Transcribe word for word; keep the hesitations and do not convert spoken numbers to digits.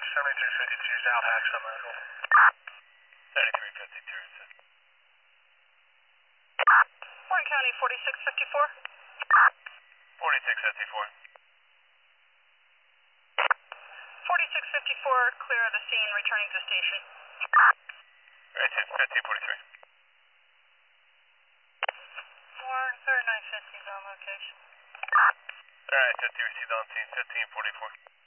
seventy-three fifty-two is out, hack submersible. seventy-three fifty-two. Warren County, forty-six fifty-four. forty-six fifty-four. forty-six fifty-four, clear of the scene, returning to station. Right, fifteen forty-three. Warren, thirty-nine fifty is on location. Alright, fifty received on scene, fifteen forty-four.